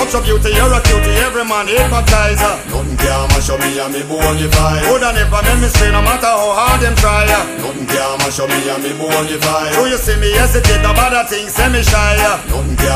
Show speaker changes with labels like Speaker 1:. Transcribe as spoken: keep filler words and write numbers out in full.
Speaker 1: Such a beauty, you're a cutie, every man hypnotizer.
Speaker 2: Nothing can mash up me and me bonify.
Speaker 1: Woulda never make me stay no matter how hard them try.
Speaker 2: Nothing can mash up me and me bonify.
Speaker 1: So you see me hesitate about that thing, say me shy.
Speaker 2: Nothing can